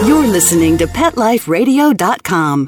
You're listening to PetLifeRadio.com.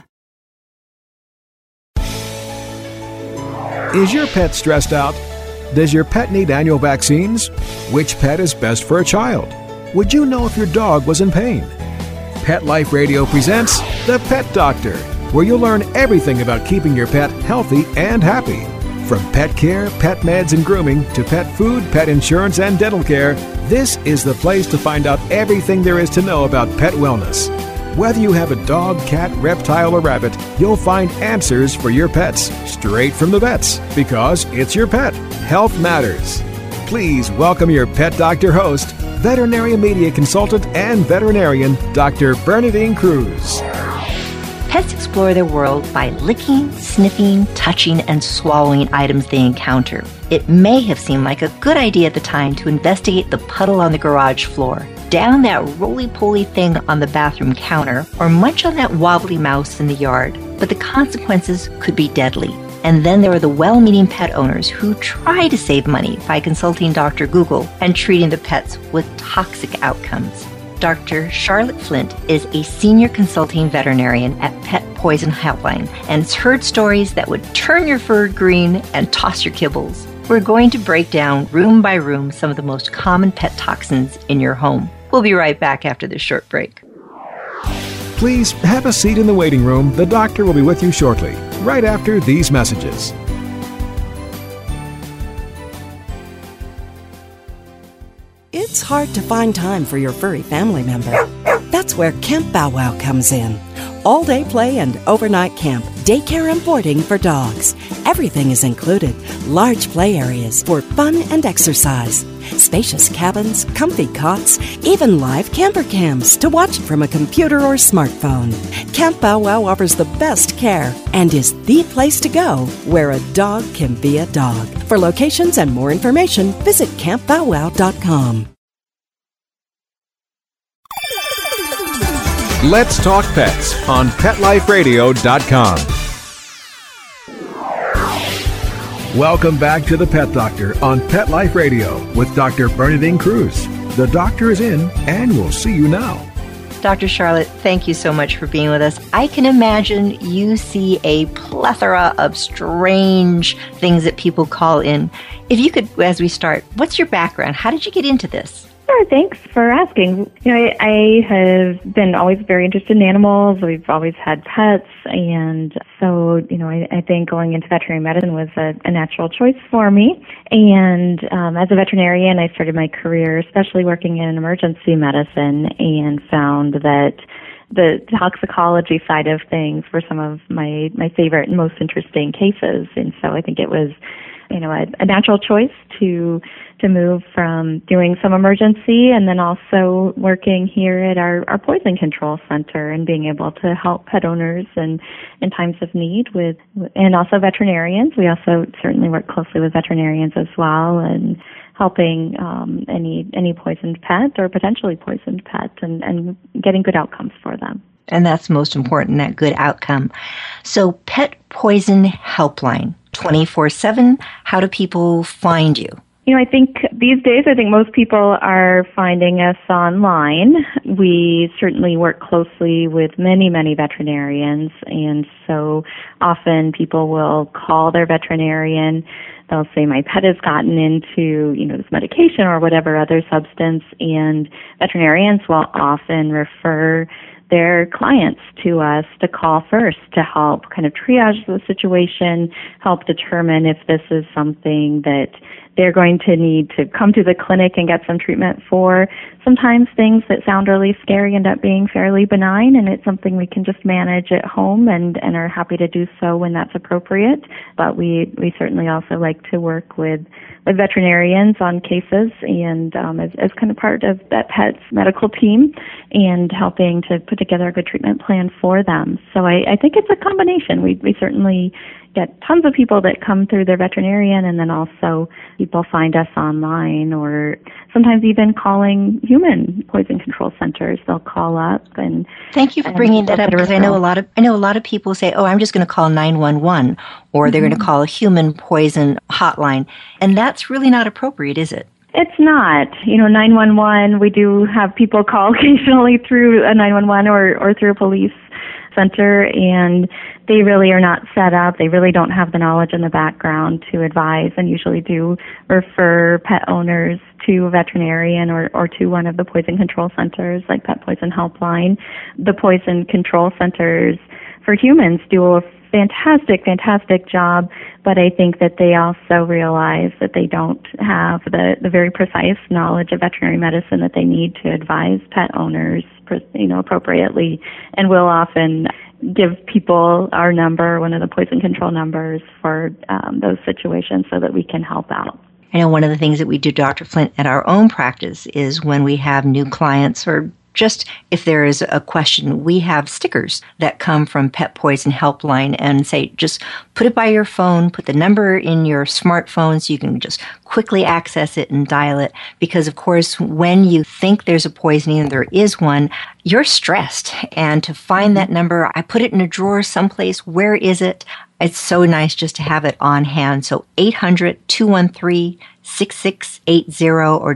Is your pet stressed out? Does your pet need annual vaccines? Which pet is best for a child? Would you know if your dog was in pain? Pet Life Radio presents The Pet Doctor, where you'll learn everything about keeping your pet healthy and happy. From pet care, pet meds and grooming, to pet food, pet insurance, and dental care, this is the place to find out everything there is to know about pet wellness. Whether you have a dog, cat, reptile, or rabbit, you'll find answers for your pets straight from the vets, because it's your pet. Health matters. Please welcome your Pet Doctor host, veterinary media consultant and veterinarian, Dr. Bernadine Cruz. Pets explore their world by licking, sniffing, touching, and swallowing items they encounter. It may have seemed like a good idea at the time to investigate the puddle on the garage floor, down that roly-poly thing on the bathroom counter, or munch on that wobbly mouse in the yard. But the consequences could be deadly. And then there are the well-meaning pet owners who try to save money by consulting Dr. Google and treating the pets with toxic outcomes. Dr. Charlotte Flint is a senior consulting veterinarian at Pet Poison Helpline and has heard stories that would turn your fur green and toss your kibbles. We're going to break down room by room some of the most common pet toxins in your home. We'll be right back after this short break. Please have a seat in the waiting room. The doctor will be with you shortly, right after these messages. It's hard to find time for your furry family member. That's where Camp Bow Wow comes in. All-day play and overnight camp, daycare and boarding for dogs. Everything is included. Large play areas for fun and exercise. Spacious cabins, comfy cots, even live camper cams to watch from a computer or smartphone. Camp Bow Wow offers the best care and is the place to go where a dog can be a dog. For locations and more information, visit campbowwow.com. Let's Talk Pets on PetLifeRadio.com. Welcome back to The Pet Doctor on Pet Life Radio with Dr. Bernadine Cruz. The doctor is in, and we'll see you now. Dr. Charlotte, thank you so much for being with us. I can imagine you see a plethora of strange things that people call in. If you could, as we start, what's your background? How did you get into this? Sure, thanks for asking. I have been always very interested in animals. We've always had pets, and so, I think going into veterinary medicine was a natural choice for me. And as a veterinarian, I started my career especially working in emergency medicine and found that the toxicology side of things were some of my favorite and most interesting cases. And so I think it was a natural choice to move from doing some emergency and then also working here at our poison control center and being able to help pet owners in times of need and also veterinarians. We also certainly work closely with veterinarians as well and helping any poisoned pet or potentially poisoned pet and getting good outcomes for them. And that's most important, that good outcome. So Pet Poison Helpline, 24/7, how do people find you? I think these days, most people are finding us online. We certainly work closely with many, many veterinarians, and so often people will call their veterinarian. They'll say, my pet has gotten into, this medication or whatever other substance, and veterinarians will often refer their clients to us to call first to help kind of triage the situation, help determine if this is something that they're going to need to come to the clinic and get some treatment for. Sometimes things that sound really scary end up being fairly benign, and it's something we can just manage at home and are happy to do so when that's appropriate. But we certainly also like to work with veterinarians on cases and as kind of part of that pet's medical team and helping to put together a good treatment plan for them. So I think it's a combination. We certainly get tons of people that come through their veterinarian, and then also people find us online or sometimes even calling human poison control centers. They'll call up and thank you for bringing that up, because I know a lot of people say, "Oh, I'm just going to call 911," or they're going to call a human poison hotline, and that's really not appropriate, is it? It's not. 911, we do have people call occasionally through a 911 or through a police center, and they really are not set up. They really don't have the knowledge in the background to advise, and usually do refer pet owners to a veterinarian or to one of the poison control centers like Pet Poison Helpline. The poison control centers for humans do a fantastic job, but I think that they also realize that they don't have the very precise knowledge of veterinary medicine that they need to advise pet owners, appropriately, and will often give people our number, one of the poison control numbers for those situations so that we can help out. I know one of the things that we do, Dr. Flint, at our own practice is when we have new clients or just if there is a question, we have stickers that come from Pet Poison Helpline and say, just put it by your phone, put the number in your smartphone so you can just quickly access it and dial it. Because, of course, when you think there's a poisoning and there is one, you're stressed. And to find that number, I put it in a drawer someplace. Where is it? It's so nice just to have it on hand. So 800-213-6680 or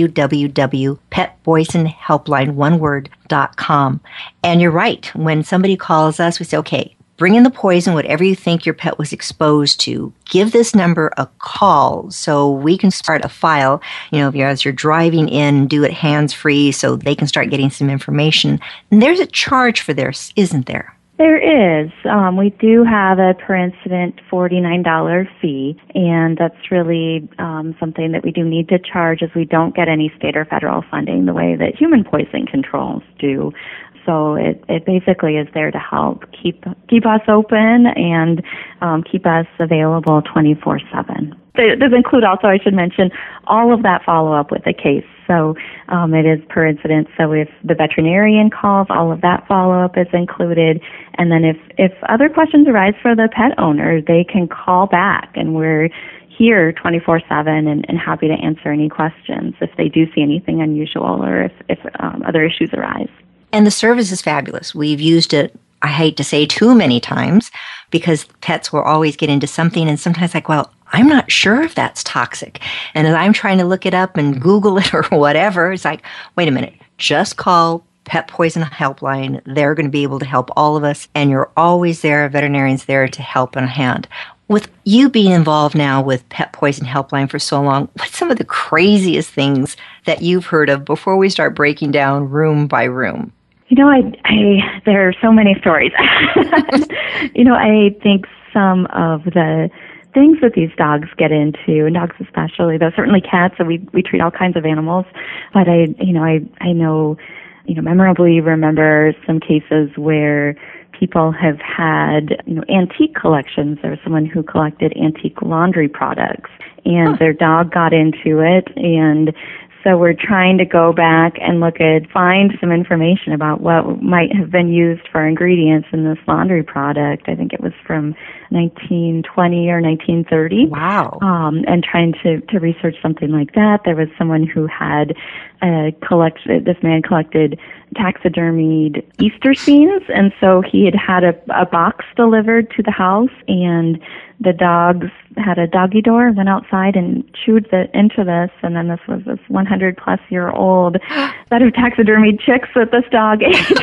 www.petpoisonhelpline.com. And you're right. When somebody calls us, we say, okay, bring in the poison, whatever you think your pet was exposed to. Give this number a call so we can start a file. As you're driving in, do it hands-free so they can start getting some information. And there's a charge for this, isn't there? There is. We do have a per incident $49 fee, and that's really something that we do need to charge as we don't get any state or federal funding the way that human poison controls do. So it basically is there to help keep us open and keep us available 24/7. It does include also, I should mention, all of that follow-up with a case. So it is per incident. So if the veterinarian calls, all of that follow-up is included. And then if other questions arise for the pet owner, they can call back, and we're here 24/7 and happy to answer any questions if they do see anything unusual or if other issues arise. And the service is fabulous. We've used it, I hate to say too many times, because pets will always get into something and sometimes I'm not sure if that's toxic. And as I'm trying to look it up and Google it or whatever, it's like, wait a minute, just call Pet Poison Helpline. They're going to be able to help all of us. And you're always there, a veterinarian's there to help in a hand. With you being involved now with Pet Poison Helpline for so long, what's some of the craziest things that you've heard of before we start breaking down room by room? There are so many stories. I think some of the things that these dogs get into, and dogs especially, though certainly cats, so we treat all kinds of animals, but I memorably remember some cases where people have had, antique collections. There was someone who collected antique laundry products, and their dog got into it, and so we're trying to go back and find some information about what might have been used for ingredients in this laundry product. I think it was from 1920 or 1930. Wow. And trying to research something like that. There was someone who had this man collected taxidermied Easter scenes, and so he had a box delivered to the house, and the dogs had a doggy door, went outside and chewed into this, and then this was this 100-plus-year-old set of taxidermied chicks that this dog ate.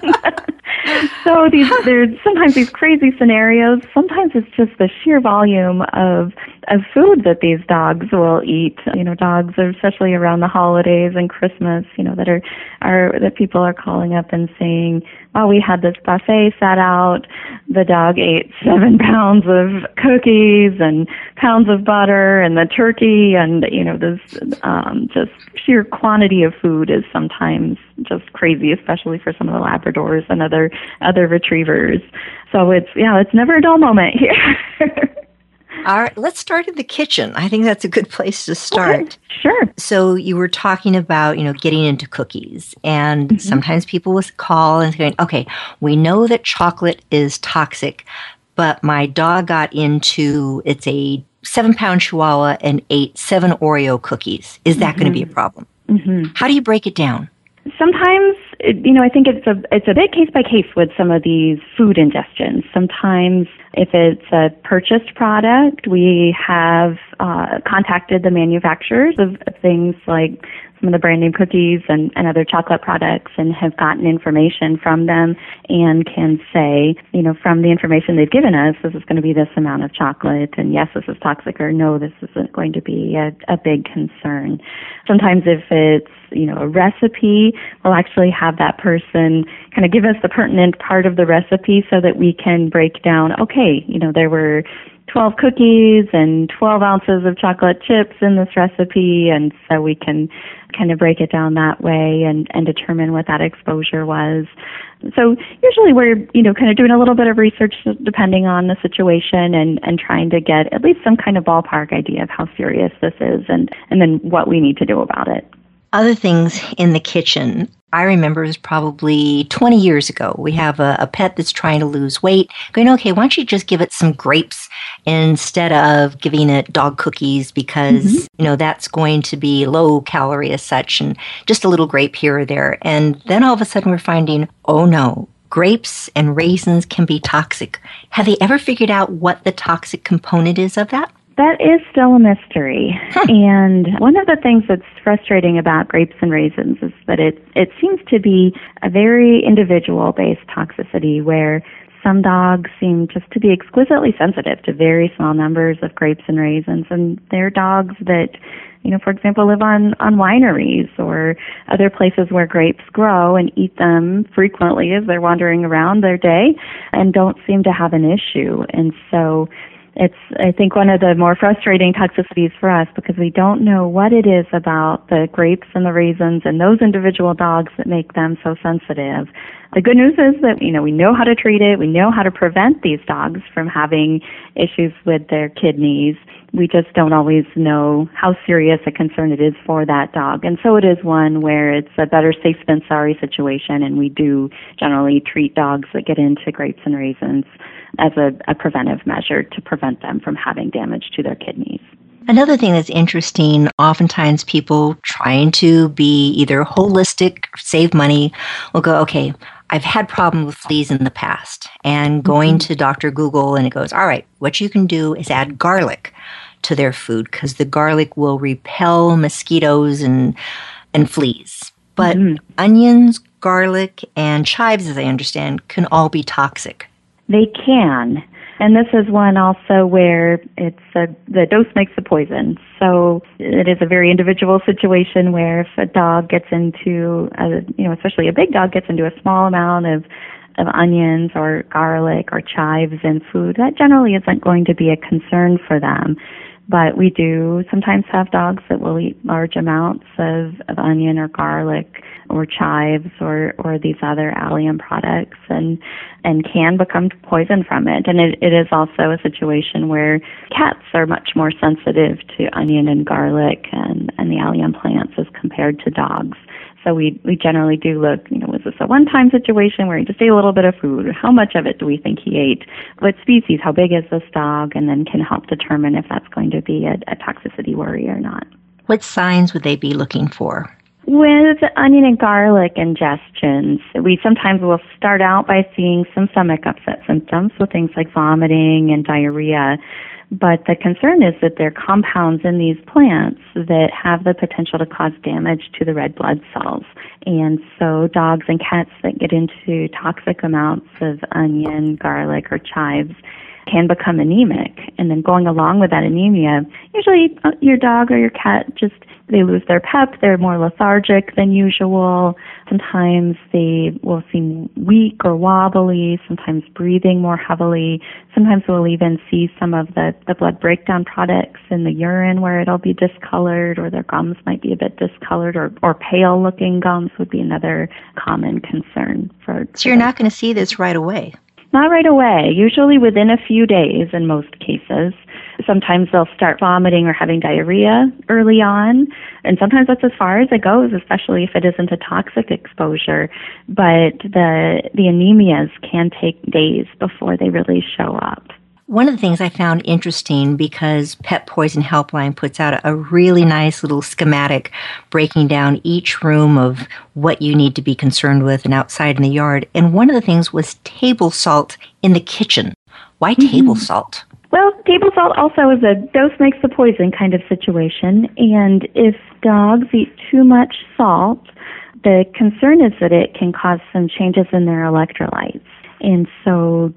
So there's sometimes these crazy scenarios. Sometimes it's just the sheer volume of food that these dogs will eat. Dogs, especially around the holidays and Christmas, that people are calling up and saying, "Oh, we had this buffet set out. The dog ate 7 pounds of cookies and pounds of butter, and the turkey, and this just sheer quantity of food is sometimes just crazy, especially for some of the Labradors and other retrievers. So it's never a dull moment here." All right, let's start in the kitchen. I think that's a good place to start. Okay, sure. So you were talking about, getting into cookies. And sometimes people will call and say, okay, we know that chocolate is toxic, but my dog got into, it's a 7-pound Chihuahua and ate 7 Oreo cookies. Is that going to be a problem? How do you break it down? Sometimes, I think it's a bit case by case with some of these food ingestions. Sometimes If it's a purchased product, we have contacted the manufacturers of things like some of the brand name cookies and other chocolate products, and have gotten information from them and can say, from the information they've given us, this is going to be this amount of chocolate, and yes, this is toxic, or no, this isn't going to be a big concern. Sometimes if it's, a recipe, we'll actually have that person kind of give us the pertinent part of the recipe so that we can break down, okay, there were 12 cookies and 12 ounces of chocolate chips in this recipe, and so we can kind of break it down that way and determine what that exposure was. So usually we're, kind of doing a little bit of research depending on the situation and trying to get at least some kind of ballpark idea of how serious this is and then what we need to do about it. Other things in the kitchen. I remember it was probably 20 years ago. We have a pet that's trying to lose weight. Going, okay, why don't you just give it some grapes instead of giving it dog cookies because, that's going to be low calorie as such and just a little grape here or there. And then all of a sudden we're finding, oh no, grapes and raisins can be toxic. Have they ever figured out what the toxic component is of that? That is still a mystery. And one of the things that's frustrating about grapes and raisins is that it seems to be a very individual-based toxicity where some dogs seem just to be exquisitely sensitive to very small numbers of grapes and raisins. And there are dogs that, for example, live on wineries or other places where grapes grow and eat them frequently as they're wandering around their day and don't seem to have an issue. And so it's, I think, one of the more frustrating toxicities for us because we don't know what it is about the grapes and the raisins and those individual dogs that make them so sensitive. The good news is that, we know how to treat it. We know how to prevent these dogs from having issues with their kidneys. We just don't always know how serious a concern it is for that dog. And so it is one where it's a better safe than sorry situation, and we do generally treat dogs that get into grapes and raisins as a preventive measure to prevent them from having damage to their kidneys. Another thing that's interesting, oftentimes people trying to be either holistic, save money, will go, okay, I've had problems with fleas in the past, and going to Dr. Google, and it goes, all right, what you can do is add garlic to their food because the garlic will repel mosquitoes and fleas. But onions, garlic, and chives, as I understand, can all be toxic. They can. And this is one also where it's the dose makes the poison. So it is a very individual situation where if a dog gets into, especially a big dog gets into a small amount of onions or garlic or chives in food, that generally isn't going to be a concern for them. But we do sometimes have dogs that will eat large amounts of onion or garlic or chives or these other allium products and can become poisoned from it. And it is also a situation where cats are much more sensitive to onion and garlic and the allium plants as compared to dogs. So we generally do look, was this a one-time situation where he just ate a little bit of food? How much of it do we think he ate? What species? How big is this dog? And then can help determine if that's going to be a toxicity worry or not. What signs would they be looking for? With onion and garlic ingestions, we sometimes will start out by seeing some stomach upset symptoms, so things like vomiting and diarrhea. But the concern is that there are compounds in these plants that have the potential to cause damage to the red blood cells. And so dogs and cats that get into toxic amounts of onion, garlic, or chives can become anemic. And then going along with that anemia, usually your dog or your cat they lose their pep, they're more lethargic than usual. Sometimes they will seem weak or wobbly, sometimes breathing more heavily. Sometimes we'll even see some of the blood breakdown products in the urine where it'll be discolored, or their gums might be a bit discolored, or pale looking gums would be another common concern for. So you're not going to see this right away? Not right away, usually within a few days in most cases. Sometimes they'll start vomiting or having diarrhea early on, and sometimes that's as far as it goes, especially if it isn't a toxic exposure. But the anemias can take days before they really show up. One of the things I found interesting, because Pet Poison Helpline puts out a really nice little schematic breaking down each room of what you need to be concerned with and outside in the yard. And one of the things was table salt in the kitchen. Why table salt? Well, table salt also is a dose makes the poison kind of situation, and if dogs eat too much salt, the concern is that it can cause some changes in their electrolytes. And so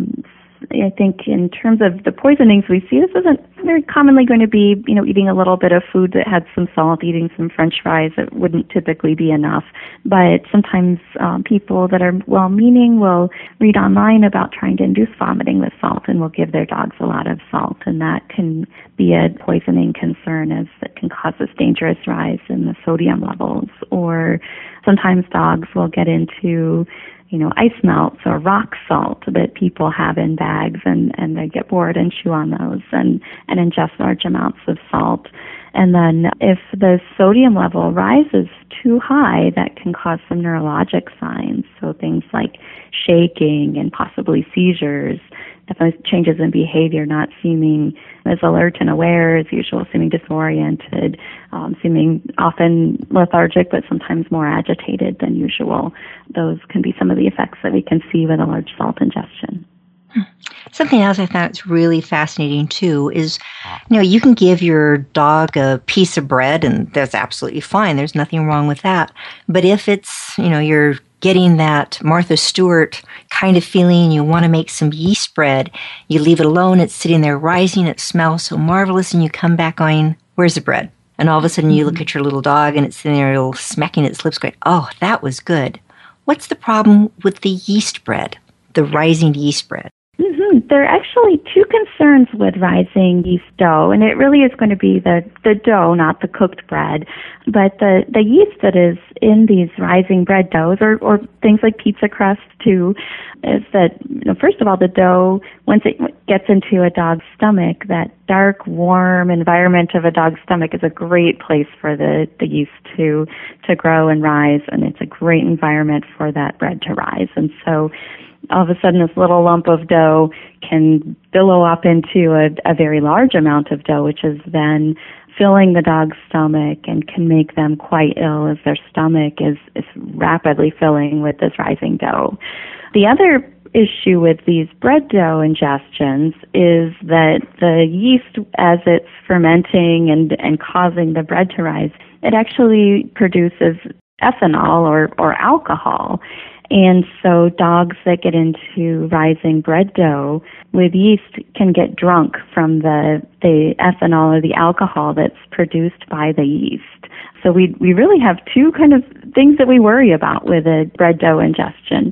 I think in terms of the poisonings we see, this isn't very commonly going to be, eating a little bit of food that had some salt, eating some French fries. It wouldn't typically be enough. But sometimes people that are well-meaning will read online about trying to induce vomiting with salt and will give their dogs a lot of salt. And that can be a poisoning concern, as it can cause this dangerous rise in the sodium levels. Or sometimes dogs will get into ice melts or rock salt that people have in bags, and they get bored and chew on those and ingest large amounts of salt. And then if the sodium level rises too high, that can cause some neurologic signs, so things like shaking and possibly seizures, definitely changes in behavior, not seeming as alert and aware as usual, seeming disoriented, seeming often lethargic, but sometimes more agitated than usual. Those can be some of the effects that we can see with a large salt ingestion. Something else I thought was really fascinating, too, is, you can give your dog a piece of bread, and that's absolutely fine. There's nothing wrong with that. But if it's, you're getting that Martha Stewart kind of feeling, you want to make some yeast bread, you leave it alone, it's sitting there rising, it smells so marvelous, and you come back going, where's the bread? And all of a sudden you look at your little dog and it's sitting there smacking its lips going, oh, that was good. What's the problem with the yeast bread, the rising yeast bread? There are actually two concerns with rising yeast dough, and it really is going to be the dough, not the cooked bread. But the yeast that is in these rising bread doughs, or things like pizza crust too, is that, first of all, the dough, once it gets into a dog's stomach, that dark, warm environment of a dog's stomach is a great place for the yeast to grow and rise, and it's a great environment for that bread to rise. And so all of a sudden this little lump of dough can billow up into a very large amount of dough, which is then filling the dog's stomach and can make them quite ill, as their stomach is rapidly filling with this rising dough. The other issue with these bread dough ingestions is that the yeast, as it's fermenting and causing the bread to rise, it actually produces ethanol or alcohol. And so dogs that get into rising bread dough with yeast can get drunk from the ethanol or the alcohol that's produced by the yeast. So we really have two kind of things that we worry about with a bread dough ingestion.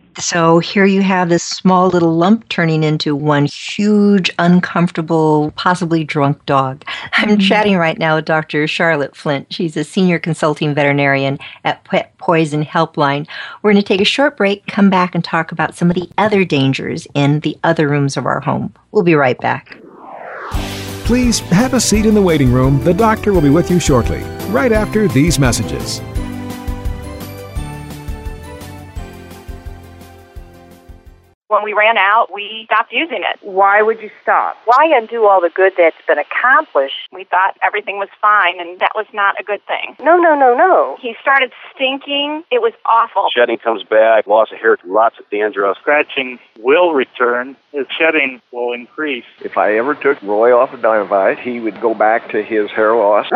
So here you have this small little lump turning into one huge, uncomfortable, possibly drunk dog. I'm chatting right now with Dr. Charlotte Flint. She's a senior consulting veterinarian at Pet Poison Helpline. We're going to take a short break, come back and talk about some of the other dangers in the other rooms of our home. We'll be right back. Please have a seat in the waiting room. The doctor will be with you shortly, right after these messages. When we ran out, we stopped using it. Why would you stop? Why undo all the good that's been accomplished? We thought everything was fine, and that was not a good thing. No. He started stinking. It was awful. Shedding comes back, loss of hair, lots of dandruff. Scratching will return. His shedding will increase. If I ever took Roy off of Dinovite, he would go back to his hair loss.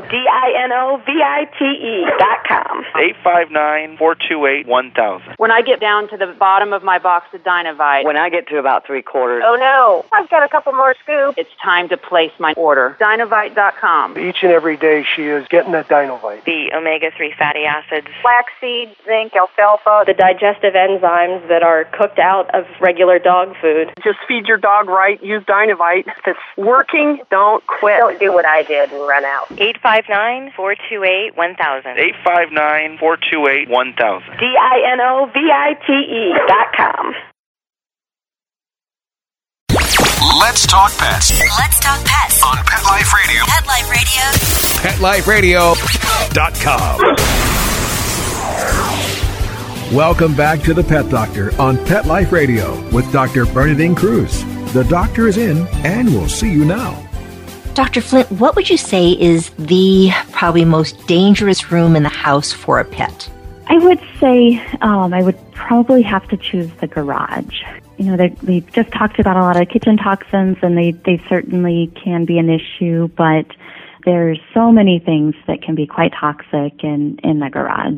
DINOVITE.com. 859-428-1000. When I get down to the bottom of my box of Dinovite, when I get to about 3/4, oh no, I've got a couple more scoops. It's time to place my order. Dinovite.com. Each and every day she is getting that Dinovite. The omega-3 fatty acids. Flaxseed, zinc, alfalfa. The digestive enzymes that are cooked out of regular dog food. Just feed your dog right. Use Dinovite. If it's working, don't quit. Don't do what I did and run out. 859-428-1000. 859-428-1000. DINOVITE.com. Let's talk pets. Let's talk pets On Pet Life Radio. Pet Life Radio. PetLifeRadio.com. Welcome back to the Pet Doctor on Pet Life Radio with Dr. Bernadine Cruz. The doctor is in, and we'll see you now. Dr. Flint, what would you say is the probably most dangerous room in the house for a pet? I would say I would probably have to choose the garage. We've just talked about a lot of kitchen toxins, and they certainly can be an issue, but there's so many things that can be quite toxic in the garage.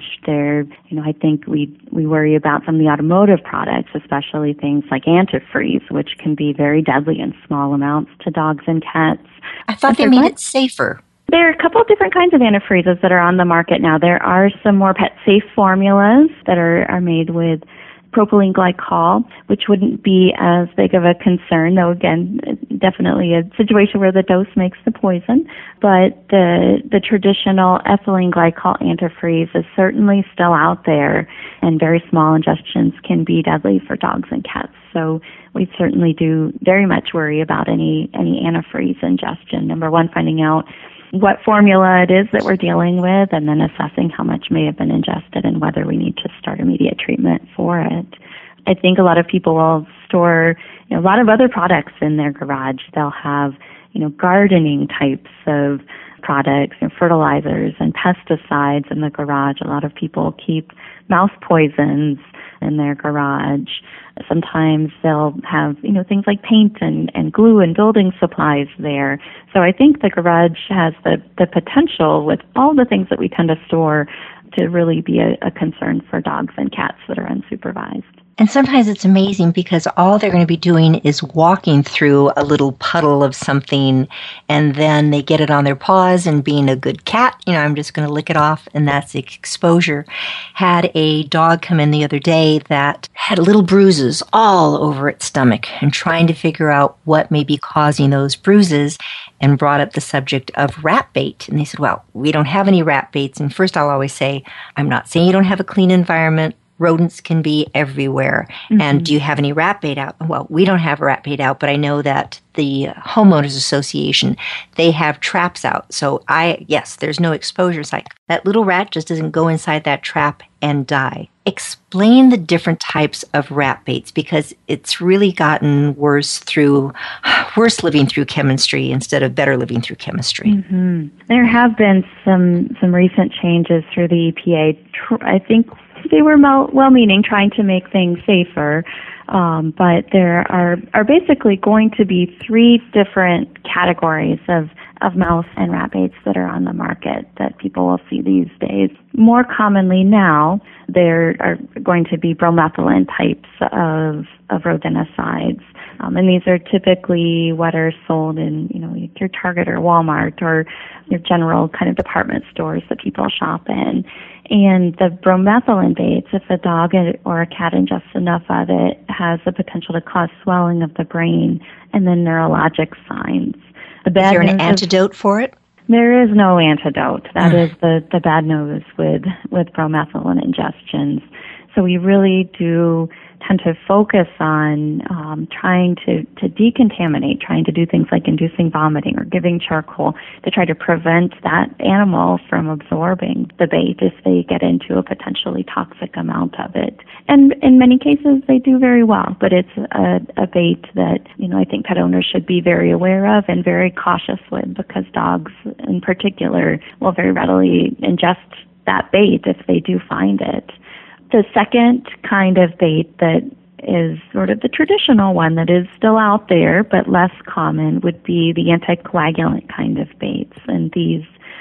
I think we worry about some of the automotive products, especially things like antifreeze, which can be very deadly in small amounts to dogs and cats. I thought they made it safer. There are a couple of different kinds of antifreezes that are on the market now. There are some more pet-safe formulas that are made with propylene glycol, which wouldn't be as big of a concern, though again, definitely a situation where the dose makes the poison. But the traditional ethylene glycol antifreeze is certainly still out there, and very small ingestions can be deadly for dogs and cats. So we certainly do very much worry about any antifreeze ingestion. Number one, finding out what formula it is that we're dealing with, and then assessing how much may have been ingested and whether we need to start immediate treatment for it. I think a lot of people will store a lot of other products in their garage. They'll have gardening types of products and fertilizers and pesticides in the garage. A lot of people keep mouse poisons in their garage. Sometimes they'll have, things like paint and glue and building supplies there. So I think the garage has the potential, with all the things that we tend to store, to really be a concern for dogs and cats that are unsupervised. And sometimes it's amazing because all they're going to be doing is walking through a little puddle of something, and then they get it on their paws, and being a good cat, I'm just going to lick it off, and that's the exposure. Had a dog come in the other day that had little bruises all over its stomach, and trying to figure out what may be causing those bruises, and brought up the subject of rat bait. And they said, well, we don't have any rat baits. And first I'll always say, I'm not saying you don't have a clean environment. Rodents can be everywhere. Mm-hmm. And do you have any rat bait out? Well, we don't have rat bait out, but I know that the Homeowners Association, they have traps out. So yes, there's no exposure. It's like that little rat just doesn't go inside that trap and die. Explain the different types of rat baits, because it's really gotten worse living through chemistry instead of better living through chemistry. Mm-hmm. There have been some recent changes through the EPA. I think they were well-meaning, trying to make things safer, but there are basically going to be 3 different categories of mouse and rat baits that are on the market that people will see these days. More commonly now, there are going to be bromethylene types of rodenticides. And these are typically what are sold in, your Target or Walmart or your general kind of department stores that people shop in. And the bromethylene baits, if a dog or a cat ingests enough of it, has the potential to cause swelling of the brain and then neurologic signs. Is there an antidote for it? There is no antidote. That is the bad news with bromethylene ingestions. So we really do tend to focus on trying to decontaminate, trying to do things like inducing vomiting or giving charcoal to try to prevent that animal from absorbing the bait if they get into a potentially toxic amount of it. And in many cases, they do very well, but it's a bait that, I think pet owners should be very aware of and very cautious with, because dogs in particular will very readily ingest that bait if they do find it. The second kind of bait that is sort of the traditional one that is still out there but less common would be the anticoagulant kind of baits. And these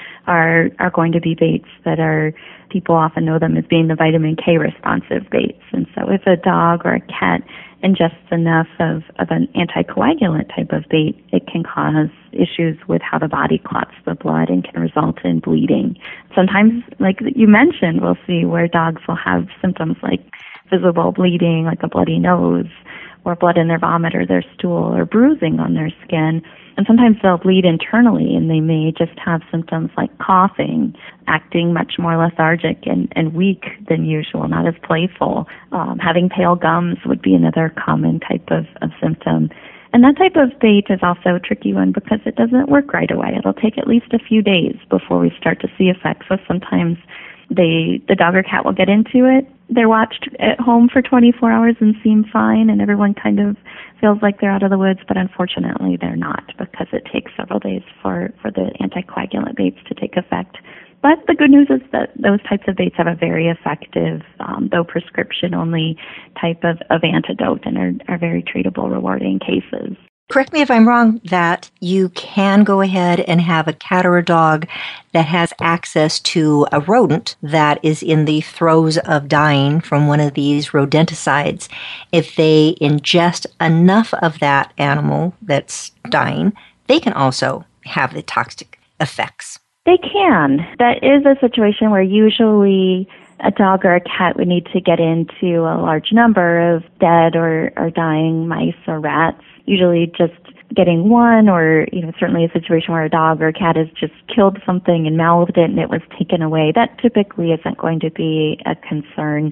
are going to be baits that people often know them as being the vitamin K responsive baits. And so if a dog or a cat ingests enough of an anticoagulant type of bait, it can cause issues with how the body clots the blood and can result in bleeding. Sometimes, like you mentioned, we'll see where dogs will have symptoms like visible bleeding, like a bloody nose, or blood in their vomit or their stool, or bruising on their skin. And sometimes they'll bleed internally, and they may just have symptoms like coughing, acting much more lethargic and weak than usual, not as playful. Having pale gums would be another common type of symptom. And that type of bait is also a tricky one because it doesn't work right away. It'll take at least a few days before we start to see effects. So sometimes the dog or cat will get into it. They're watched at home for 24 hours and seem fine, and everyone kind of feels like they're out of the woods, but unfortunately they're not, because it takes several days for the anticoagulant baits to take effect. But the good news is that those types of baits have a very effective, though prescription-only type of antidote and are very treatable, rewarding cases. Correct me if I'm wrong, that you can go ahead and have a cat or a dog that has access to a rodent that is in the throes of dying from one of these rodenticides. If they ingest enough of that animal that's dying, they can also have the toxic effects. They can. That is a situation where usually a dog or a cat would need to get into a large number of dead or dying mice or rats. Usually just getting one, or certainly a situation where a dog or a cat has just killed something and mouthed it and it was taken away. That typically isn't going to be a concern.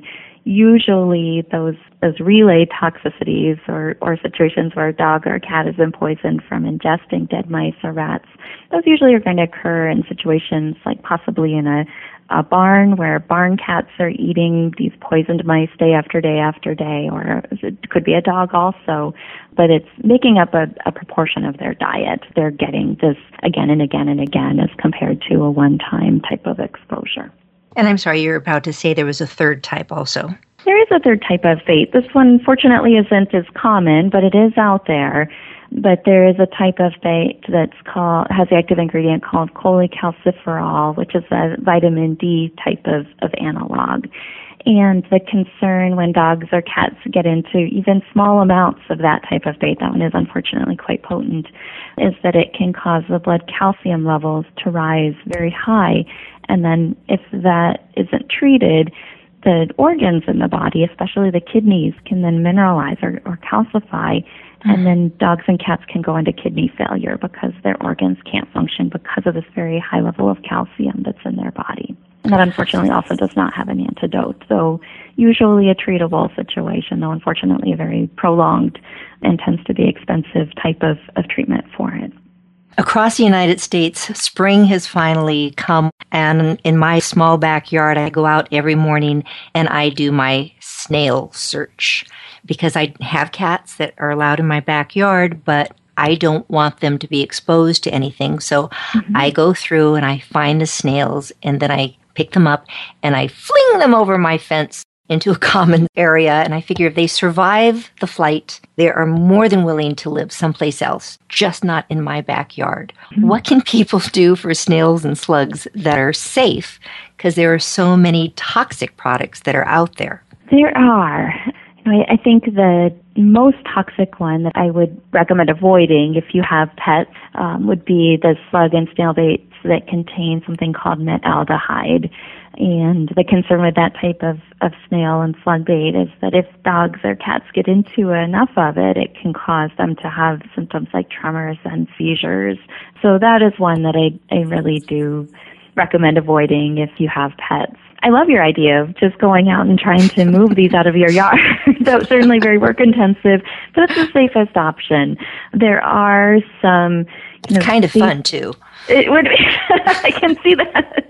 Usually those relay toxicities or situations where a dog or a cat has been poisoned from ingesting dead mice or rats, those usually are going to occur in situations like possibly in a barn where barn cats are eating these poisoned mice day after day after day, or it could be a dog also, but it's making up a proportion of their diet. They're getting this again and again and again as compared to a one-time type of exposure. And I'm sorry, you're about to say there was a third type also. There is a third type of bait. This one, fortunately, isn't as common, but it is out there. But there is a type of bait has the active ingredient called cholecalciferol, which is a vitamin D type of analog. And the concern when dogs or cats get into even small amounts of that type of bait, that one is unfortunately quite potent, is that it can cause the blood calcium levels to rise very high. And then if that isn't treated, the organs in the body, especially the kidneys, can then mineralize or calcify. And then dogs and cats can go into kidney failure because their organs can't function because of this very high level of calcium that's in their body. And that unfortunately also does not have an antidote. So usually a treatable situation, though unfortunately a very prolonged and tends to be expensive type of treatment for it. Across the United States, spring has finally come, and in my small backyard, I go out every morning and I do my snail search because I have cats that are allowed in my backyard, but I don't want them to be exposed to anything. So I go through and I find the snails, and then I pick them up and I fling them over my fence into a common area, and I figure if they survive the flight, they are more than willing to live someplace else, just not in my backyard. What can people do for snails and slugs that are safe? Because there are so many toxic products that are out there. There are. I think the most toxic one that I would recommend avoiding if you have pets would be the slug and snail baits that contain something called metaldehyde. And the concern with that type of snail and slug bait is that if dogs or cats get into enough of it, it can cause them to have symptoms like tremors and seizures. So that is one that I really do recommend avoiding if you have pets. I love your idea of just going out and trying to move these out of your yard. That's certainly very work intensive, but it's the safest option. There are some kind of fun too. It would be. I can see that.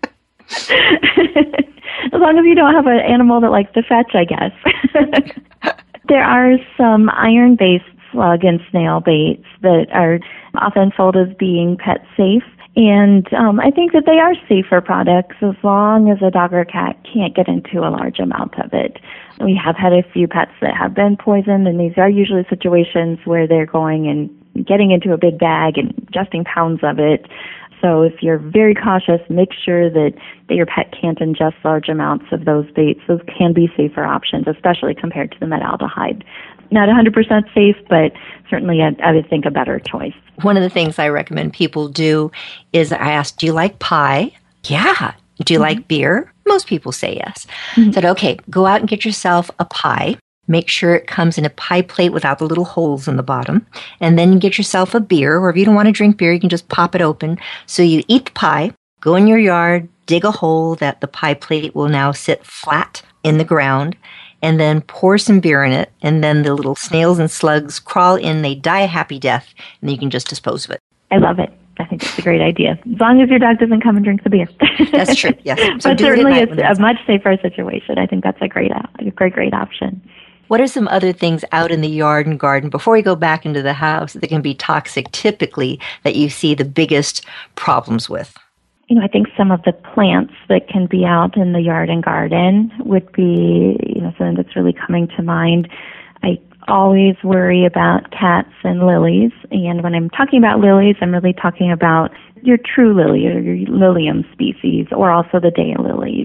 As long as you don't have an animal that likes to fetch, I guess. There are some iron-based slug and snail baits that are often sold as being pet safe. And I think that they are safer products as long as a dog or a cat can't get into a large amount of it. We have had a few pets that have been poisoned, and these are usually situations where they're going and getting into a big bag and ingesting pounds of it. So if you're very cautious, make sure that your pet can't ingest large amounts of those baits. Those can be safer options, especially compared to the metaldehyde. Not 100% safe, but certainly I would think a better choice. One of the things I recommend people do is I ask, do you like pie? Yeah. Do you like beer? Most people say yes. Said, okay, go out and get yourself a pie. Make sure it comes in a pie plate without the little holes in the bottom. And then you get yourself a beer, or if you don't want to drink beer, you can just pop it open. So you eat the pie, go in your yard, dig a hole that the pie plate will now sit flat in the ground, and then pour some beer in it. And then the little snails and slugs crawl in, they die a happy death, and then you can just dispose of it. I love it. I think it's a great idea. As long as your dog doesn't come and drink the beer. That's true, yes. So but certainly it's a much safer situation. I think that's a great option. What are some other things out in the yard and garden before we go back into the house that can be toxic typically that you see the biggest problems with? I think some of the plants that can be out in the yard and garden would be, something that's really coming to mind. I always worry about cats and lilies, and when I'm talking about lilies, I'm really talking about your true lily or your Lilium species, or also the daylilies.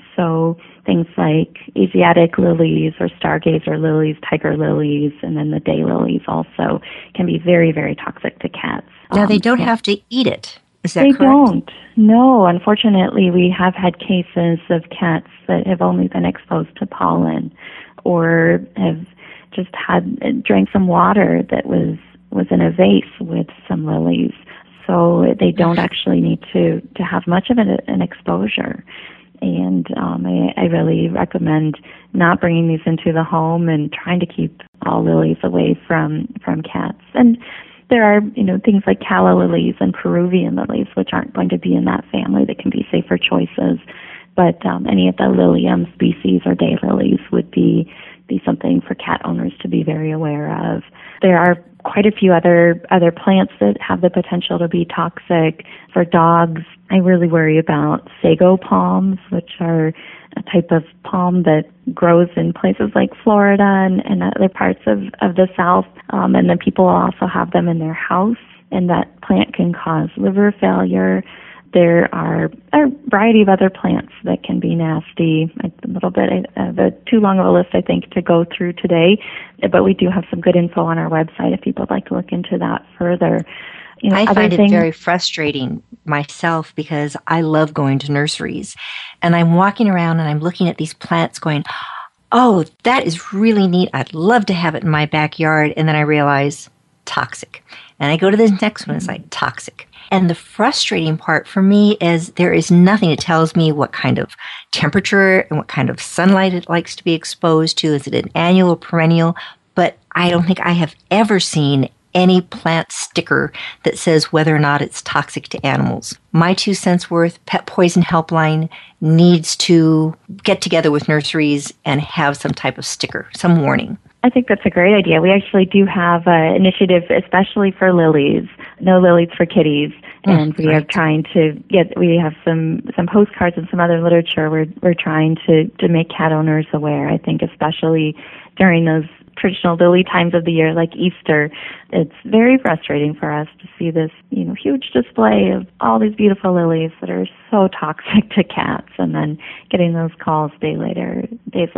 So things like Asiatic lilies or stargazer lilies, tiger lilies, and then the daylilies also can be very, very toxic to cats. Now, they don't have to eat it. Is that correct? They don't. No, unfortunately, we have had cases of cats that have only been exposed to pollen or have just drank some water that was in a vase with some lilies. So they don't actually need to have much of an exposure. And I really recommend not bringing these into the home and trying to keep all lilies away from cats. And there are, things like calla lilies and Peruvian lilies, which aren't going to be in that family, that can be safer choices. But any of the Lilium species or daylilies would be something for cat owners to be very aware of. There are quite a few other plants that have the potential to be toxic. For dogs, I really worry about sago palms, which are a type of palm that grows in places like Florida and other parts of the South. And then people also have them in their house, and that plant can cause liver failure. There are a variety of other plants that can be nasty. A little bit of too long of a list, I think, to go through today, but we do have some good info on our website if people would like to look into that further. I find it very frustrating myself because I love going to nurseries, and I'm walking around and I'm looking at these plants going, oh, that is really neat. I'd love to have it in my backyard. And then I realize toxic. And I go to the next one, it's like toxic. And the frustrating part for me is there is nothing that tells me what kind of temperature and what kind of sunlight it likes to be exposed to. Is it an annual or perennial? But I don't think I have ever seen any plant sticker that says whether or not it's toxic to animals. My 2 cents worth, Pet Poison Helpline needs to get together with nurseries and have some type of sticker, some warning. I think that's a great idea. We actually do have an initiative, especially for lilies, No Lilies for Kitties, and we are trying to we have some postcards and some other literature. We're trying to make cat owners aware. I think especially during those traditional lily times of the year like Easter, it's very frustrating for us to see this, huge display of all these beautiful lilies that are so toxic to cats, and then getting those calls days later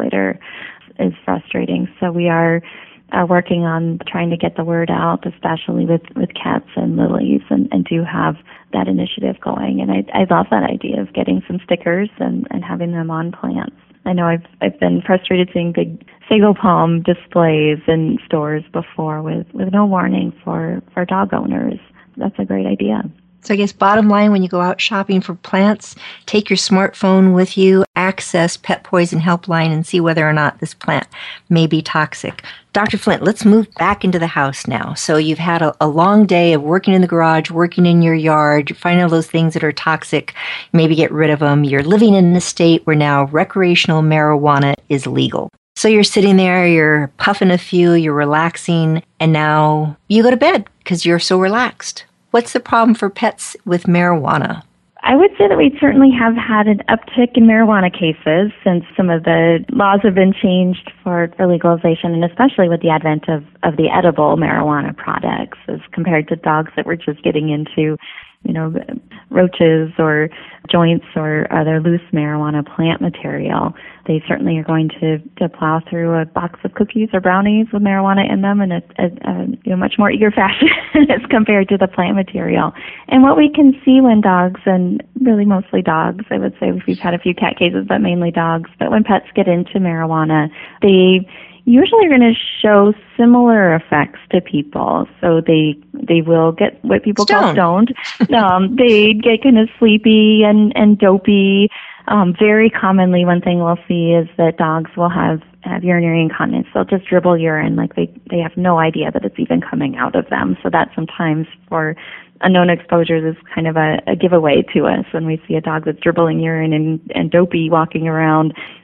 is frustrating. So we are working on trying to get the word out, especially with cats and lilies, and do have that initiative going. And I love that idea of getting some stickers and having them on plants. I know I've been frustrated seeing big sago palm displays in stores before with no warning for dog owners. That's a great idea. So I guess bottom line, when you go out shopping for plants, take your smartphone with you, access Pet Poison Helpline, and see whether or not this plant may be toxic. Dr. Flint, let's move back into the house now. So you've had a long day of working in the garage, working in your yard, finding all those things that are toxic, maybe get rid of them. You're living in a state where now recreational marijuana is legal. So you're sitting there, you're puffing a few, you're relaxing, and now you go to bed because you're so relaxed. What's the problem for pets with marijuana? I would say that we certainly have had an uptick in marijuana cases since some of the laws have been changed for legalization, and especially with the advent of the edible marijuana products as compared to dogs that were just getting into, roaches or joints or other loose marijuana plant material. They certainly are going to plow through a box of cookies or brownies with marijuana in them in a much more eager fashion as compared to the plant material. And what we can see when dogs, and really mostly dogs, I would say we've had a few cat cases, but mainly dogs, but when pets get into marijuana, they usually are going to show similar effects to people. So they will get what people call stoned. They get kind of sleepy and dopey. Very commonly, one thing we'll see is that dogs will have urinary incontinence. They'll just dribble urine like they have no idea that it's even coming out of them. So that sometimes for unknown exposures is kind of a giveaway to us when we see a dog that's dribbling urine and dopey walking around.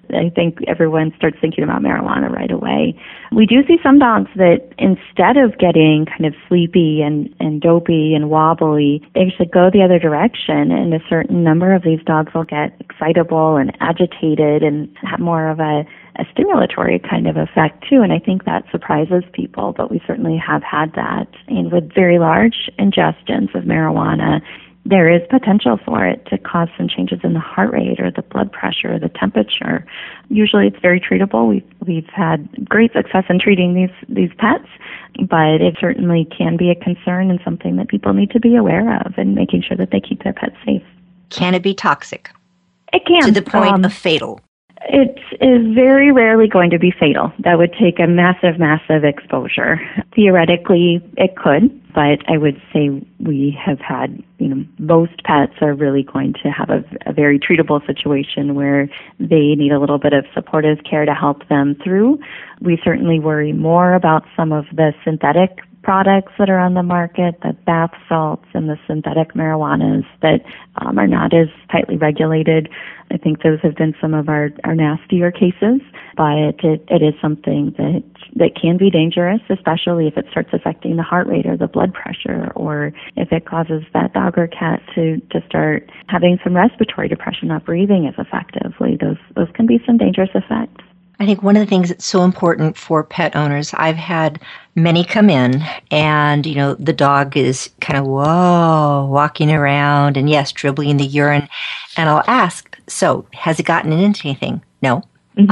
I think everyone starts thinking about marijuana right away. We do see some dogs that instead of getting kind of sleepy and dopey and wobbly, they actually go the other direction, and a certain number of these dogs will get excitable and agitated and have more of a stimulatory kind of effect too, and I think that surprises people, but we certainly have had that. And with very large ingestions of marijuana, there is potential for it to cause some changes in the heart rate or the blood pressure or the temperature. Usually it's very treatable. We've had great success in treating these pets, but it certainly can be a concern and something that people need to be aware of and making sure that they keep their pets safe. Can it be toxic? It can. To the point of fatal? It is very rarely going to be fatal. That would take a massive, massive exposure. Theoretically, it could, but I would say we have had, most pets are really going to have a very treatable situation where they need a little bit of supportive care to help them through. We certainly worry more about some of the synthetic products that are on the market, the bath salts and the synthetic marijuanas that are not as tightly regulated. I think those have been some of our nastier cases, but it is something that can be dangerous, especially if it starts affecting the heart rate or the blood pressure, or if it causes that dog or cat to start having some respiratory depression, not breathing as effectively. Those can be some dangerous effects. I think one of the things that's so important for pet owners, I've had many come in and, the dog is kind of, walking around and yes, dribbling the urine. And I'll ask, so has it gotten into anything? No.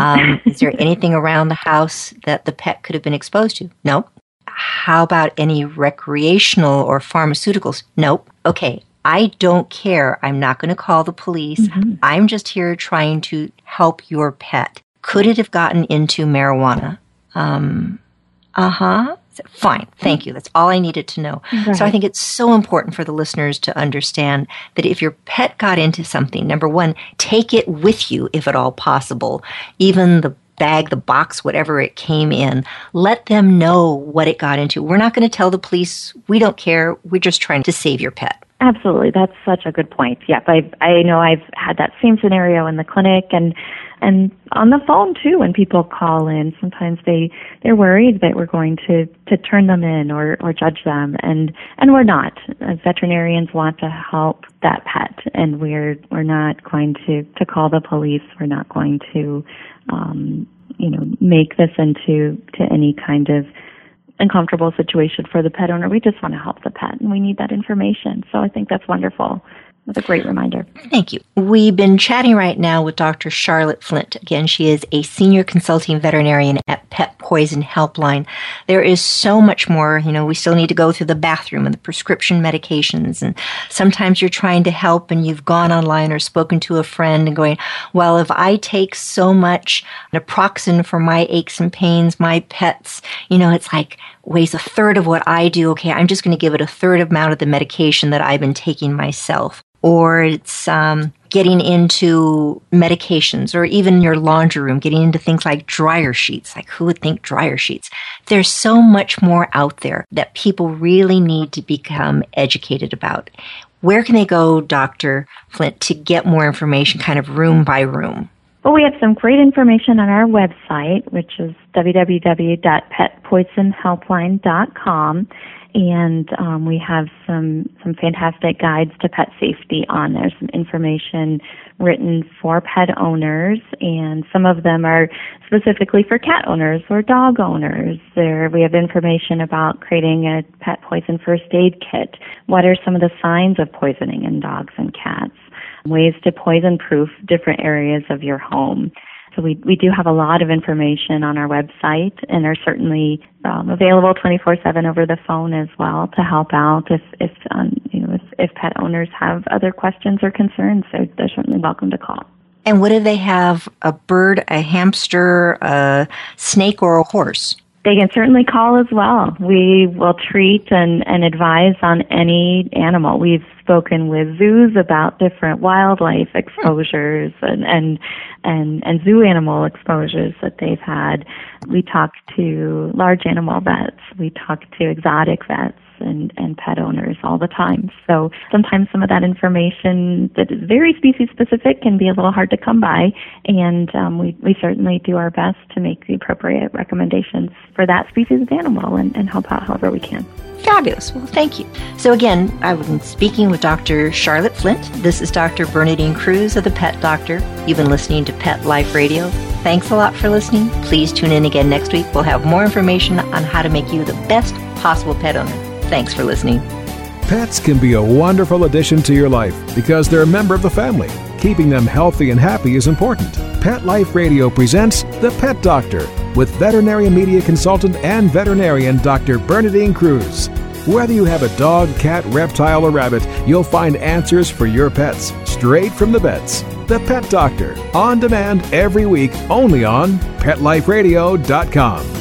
Is there anything around the house that the pet could have been exposed to? No. How about any recreational or pharmaceuticals? Nope. Okay. I don't care. I'm not going to call the police. Mm-hmm. I'm just here trying to help your pet. Could it have gotten into marijuana? Fine. Thank you. That's all I needed to know. Right. So I think it's so important for the listeners to understand that if your pet got into something, number one, take it with you if at all possible. Even the bag, the box, whatever it came in, let them know what it got into. We're not going to tell the police. We don't care. We're just trying to save your pet. Absolutely. That's such a good point. Yep. I know I've had that same scenario in the clinic and on the phone too when people call in. Sometimes they're worried that we're going to turn them in or judge them and we're not. As veterinarians want to help that pet and we're not going to call the police. We're not going to make this into any kind of uncomfortable situation for the pet owner. We just want to help the pet, and we need that information. So I think that's wonderful. That's a great reminder. Thank you. We've been chatting right now with Dr. Charlotte Flint. Again, she is a senior consulting veterinarian at Pet Poison Helpline. There is so much more. We still need to go through the bathroom and the prescription medications. And sometimes you're trying to help and you've gone online or spoken to a friend and going, well, if I take so much naproxen for my aches and pains, my pets, it's like weighs a third of what I do. Okay, I'm just going to give it a third amount of the medication that I've been taking myself. Or it's getting into medications or even your laundry room, getting into things like dryer sheets. Like who would think dryer sheets? There's so much more out there that people really need to become educated about. Where can they go, Dr. Flint, to get more information kind of room by room? Well, we have some great information on our website, which is www.petpoisonhelpline.com. And we have some fantastic guides to pet safety on there, some information written for pet owners, and some of them are specifically for cat owners or dog owners. There we have information about creating a pet poison first aid kit. What are some of the signs of poisoning in dogs and cats? Ways to poison-proof different areas of your home. So we do have a lot of information on our website and are certainly available 24/7 over the phone as well to help out if pet owners have other questions or concerns. They're certainly welcome to call. And what do they have? A bird, a hamster, a snake, or a horse? They can certainly call as well. We will treat and advise on any animal. We've spoken with zoos about different wildlife exposures and zoo animal exposures that they've had. We talk to large animal vets. We talk to exotic vets. and pet owners all the time. So sometimes some of that information that is very species specific can be a little hard to come by, and we certainly do our best to make the appropriate recommendations for that species of animal and help out however we can. Fabulous. Well, thank you. So again, I've been speaking with Dr. Charlotte Flint. This is Dr. Bernadine Cruz of the Pet Doctor. You've been listening to Pet Life Radio. Thanks a lot for listening. Please tune in again next week. We'll have more information on how to make you the best possible pet owner. Thanks for listening. Pets can be a wonderful addition to your life because they're a member of the family. Keeping them healthy and happy is important. Pet Life Radio presents The Pet Doctor with veterinary media consultant and veterinarian Dr. Bernadine Cruz. Whether you have a dog, cat, reptile, or rabbit, you'll find answers for your pets straight from the vets. The Pet Doctor, on demand every week, only on PetLifeRadio.com.